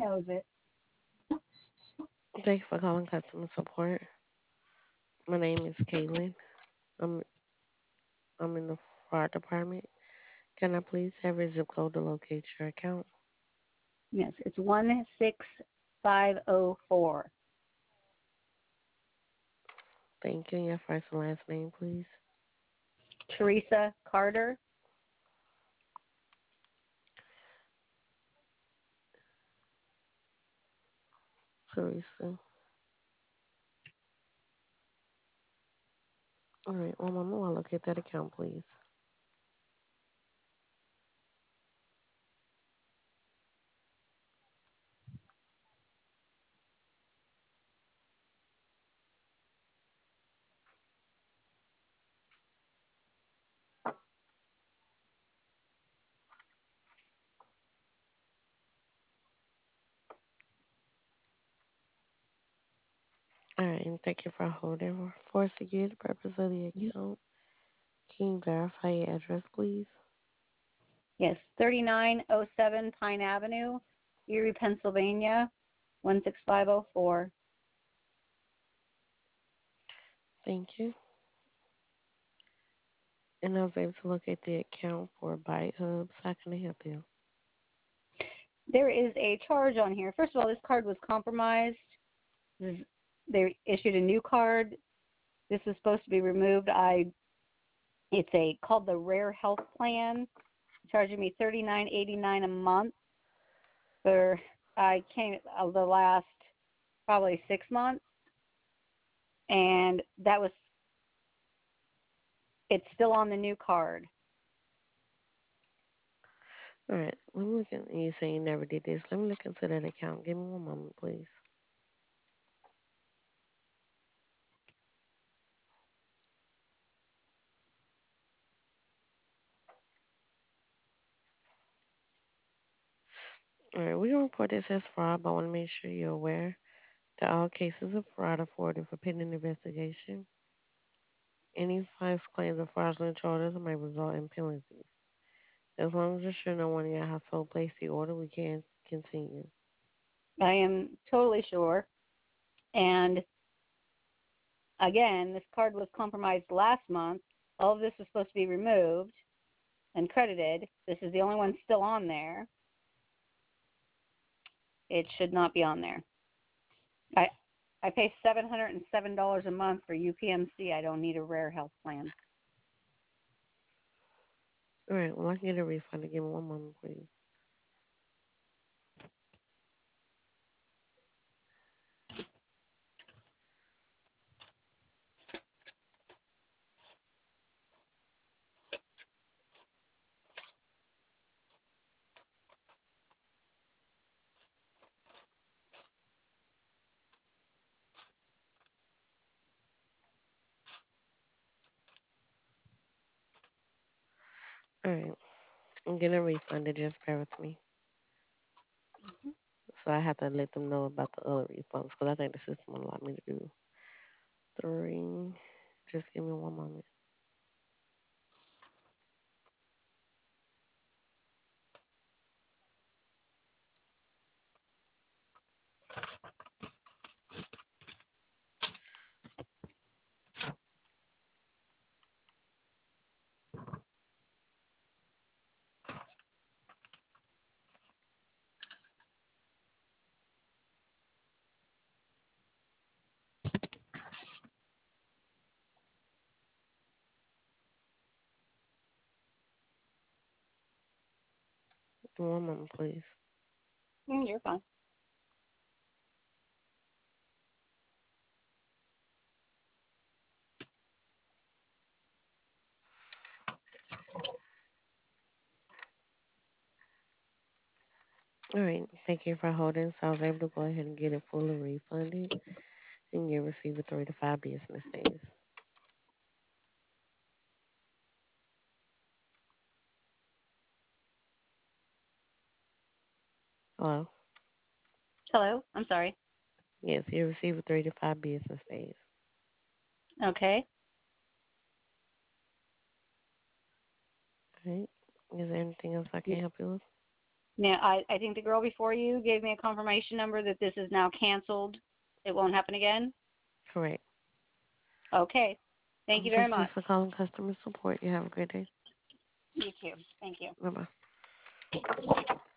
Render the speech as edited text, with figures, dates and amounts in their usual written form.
knows it. Thank you for calling customer support. My name is Caitlin. I'm I'm in the fraud department. Can I please have your zip code to locate your account? Yes, it's 16504. Thank you. Your first and last name, please. Teresa Carter. Teresa. All right, one moment while I locate that account, please. All right, and thank you for holding. For security purpose of the account, can you verify your address, please? Yes, 3907 Pine Avenue, Erie, Pennsylvania, 16504. Thank you. And I was able to locate the account for Byte Hubs. How can I help you? There is a charge on here. First of all, this card was compromised. They issued a new card. This is supposed to be removed. It's a called the Rare Health Plan, charging me $39.89 a month for I came the last probably 6 months, and that was it's still on the new card. All right, let me look at you say you never did this. Let me look into that account. Give me one moment, please. All right, we're going to report this as fraud, but I want to make sure you're aware that all cases of fraud are forwarded for pending investigation. Any false claims or fraudulent charges may result in penalties. As long as you're sure no one in your household placed the order, we can continue. I am totally sure. And again, this card was compromised last month. All of this is supposed to be removed and credited. This is the only one still on there. It should not be on there. I I pay $707 a month for UPMC. I don't need a Rare Health Plan. All right, well, I can get a refund. Give me one moment, please. All right, I'm getting a refund. Just bear with me. So I have to let them know about the other refunds because I think the system will allow me to do three. Just give me one moment. Give me one moment, please. You're fine. All right, thank you for holding. So I was able to go ahead and get it fully refunded, and you receive it 3 to 5 business days. Hello? Hello. I'm sorry. Yes, you receive it 3 to 5 business days. Okay. All right. Is there anything else I can help you with? Now, I think the girl before you gave me a confirmation number that this is now canceled. It won't happen again? Correct. Okay. Thank you very Thank you much. for calling customer support. You have a great day. You too. Thank you. Bye bye.